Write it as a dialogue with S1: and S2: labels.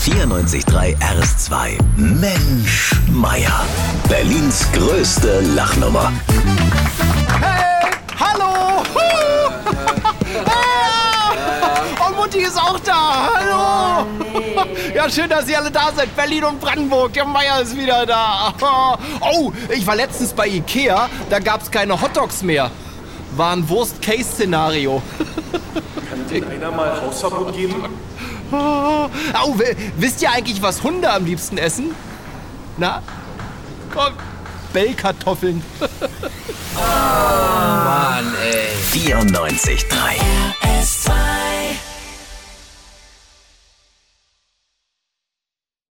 S1: 94.3 RS2. Mensch, Meier. Berlins größte Lachnummer.
S2: Hey, hallo! Und Mutti ist auch da. Hallo! Ja, schön, dass ihr alle da seid. Berlin und Brandenburg. Der Meier ist wieder da. Oh, ich war letztens bei Ikea. Da gab's keine Hotdogs mehr. War ein Worst-Case-Szenario.
S3: Kann denn einer mal Hausverbot geben?
S2: Oh, wisst ihr eigentlich, was Hunde am liebsten essen? Na? Komm, Bellkartoffeln.
S1: Mann, ey. 94.3 RS2.